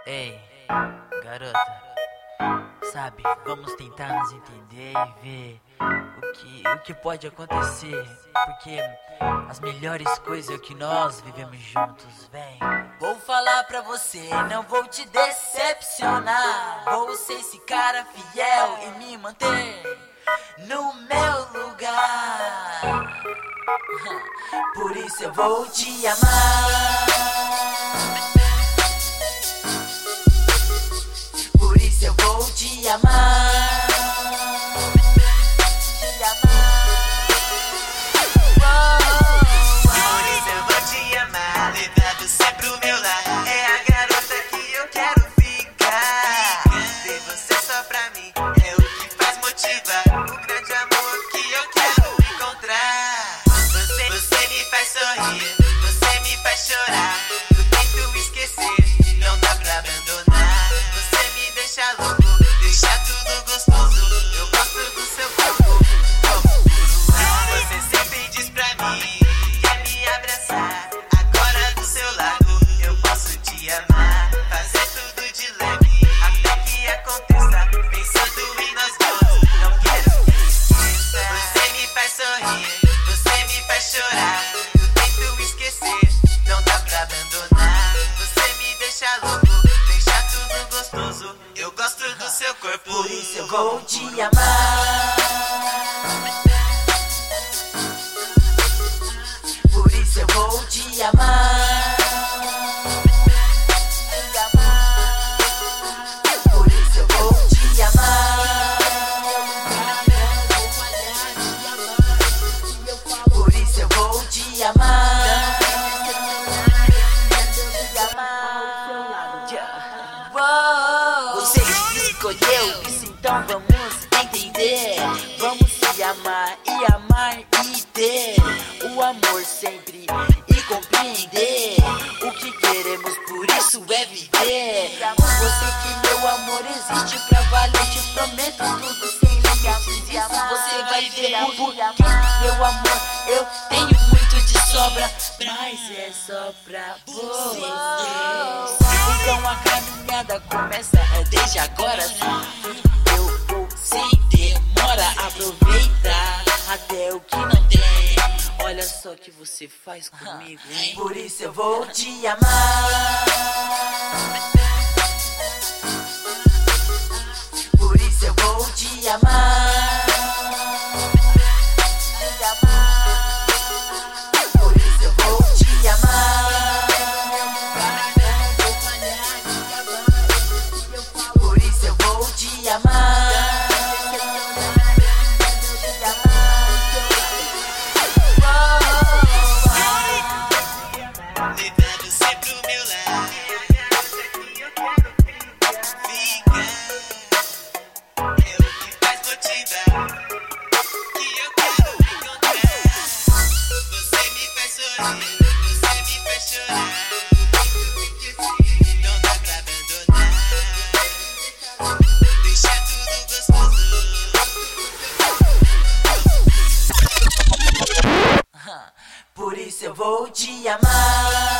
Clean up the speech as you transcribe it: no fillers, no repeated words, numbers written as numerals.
Ei, garota, sabe, vamos tentar nos entender e ver o que pode acontecer, porque as melhores coisas é o que nós vivemos juntos, vem. Vou falar pra você, não vou te decepcionar, vou ser esse cara fiel e me manter no meu lugar. Por isso eu vou te amar. Por isso eu vou te amar. Te amar. Por isso eu vou te amar, levar você pro meu lar. É a garota que eu quero ficar. Ter você só pra mim é o que faz motivar o grande amor que eu quero encontrar. Você me faz sorrir, você me faz chorar. Eu tento esquecer, não dá pra abandonar. Você me deixa louco, deixa tudo gostoso. Eu gosto do seu corpo, como por um ar. Você sempre diz pra mim, quer me abraçar. Agora do seu lado eu posso te amar. Fazer tudo de leve, até que aconteça. Pensando em nós dois, não quero que esqueça. Você me faz sorrir, você me faz chorar. Eu tento esquecer, não dá pra abandonar. Você me deixa louco, deixa tudo gostoso. Eu gosto do seu corpo, Por isso eu vou te amar. Por isso eu vou te amar. Te amar. Por isso eu vou te amar. Por isso eu vou te amar. Te amar. Uou. Você que escolheu isso, então vamos entender. Vamos se amar e amar e ter o amor sempre e compreender o que queremos, por isso é viver. Você que meu amor existe pra valer, te prometo tudo sem limites. Isso você vai ver o porquê. Meu amor, eu tenho muito de sobra, mas é só pra você. Então a caminhada começa desde agora, sim. Eu vou sem demora, aproveitar até o que não tem. Olha só o que você faz comigo, hein? Por isso eu vou te amar. Por isso eu vou te amar. Te amar. Por isso eu vou te amar. Por isso eu vou te amar. levar você pro meu lar. É a garota que eu quero ficar. É o que faz motivar que eu quero encontrar. Você me faz sorrir, você me faz chorar. Não dá pra abandonar. Deixa tudo gostoso. Por isso eu vou te amar.